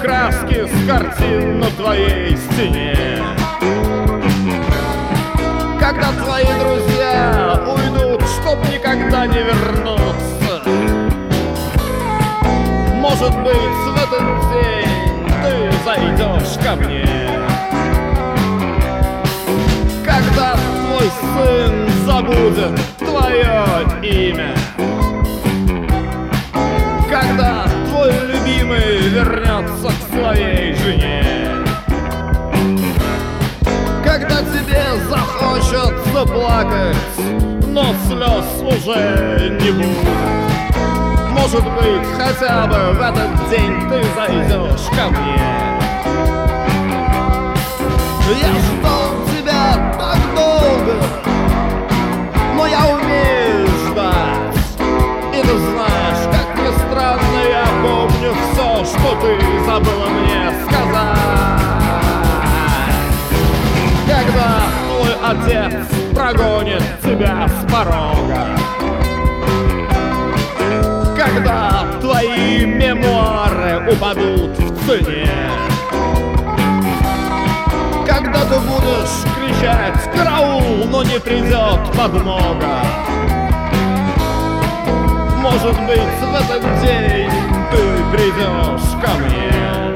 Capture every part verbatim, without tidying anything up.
краски с картин на твоей стене. Когда твои друзья уйдут, чтоб никогда не вернуться, может быть, в этот день ты зайдешь ко мне. Когда твой сын забудет твое имя, когда твой любимый вернется к своей жене, когда тебе захочется плакать, но слез уже не будет, может быть, хотя бы в этот день ты зайдешь ко мне. Я ждал тебя так долго, но я умею ждать. И ты знаешь, как ни странно, я помню все, что ты забыла мне сказать. Когда твой отец прогонит тебя с порога, когда твои мемуары упадут в цене, когда ты будешь кричать «Караул!», но не придет подмога, может быть, в этот день ты придешь ко мне.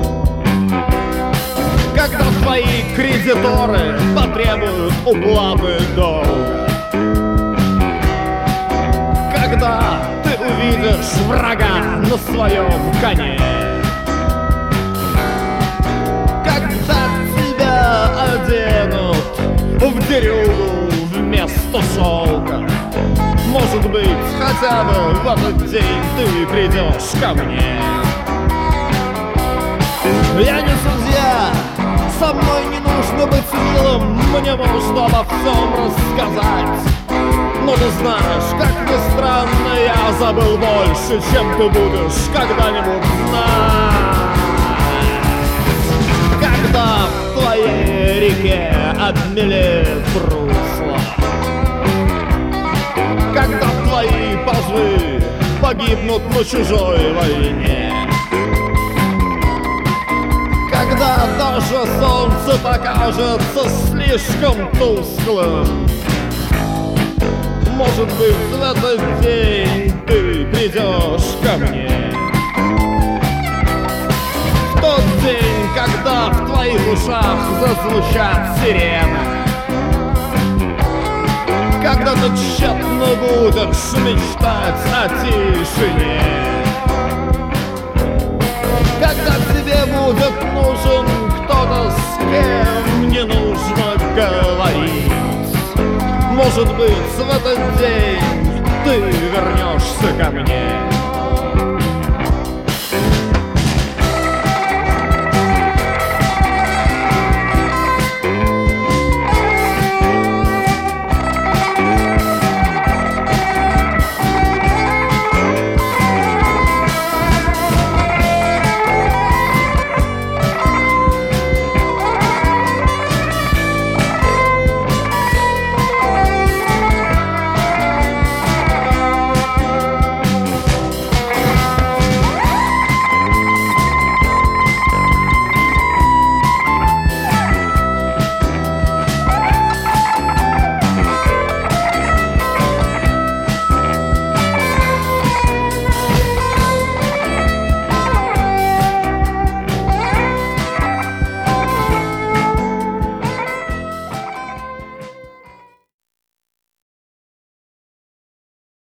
Когда твои кредиторы потребуют уплаты долга, когда ты увидишь врага на своем коне, когда тебя оденут в дерюгу вместо шелка, может быть, хотя бы в этот день ты придешь ко мне. Я не судья, со мной не нужно быть милым, мне можно обо всем рассказать. Но ты знаешь, как ни странно, я забыл больше, чем ты будешь когда-нибудь знать. Когда в твоей реке обмелеет русло, когда твои пажи погибнут на чужой войне, когда даже солнце покажется слишком тусклым, может быть, в этот день ты придешь ко мне. В тот день, когда в твоих ушах зазвучат сирены, когда ты тщетно будешь мечтать о тишине, когда тебе будет нужен кто-то, с кем не нужно говорить, может быть, в этот день ты вернешься ко мне.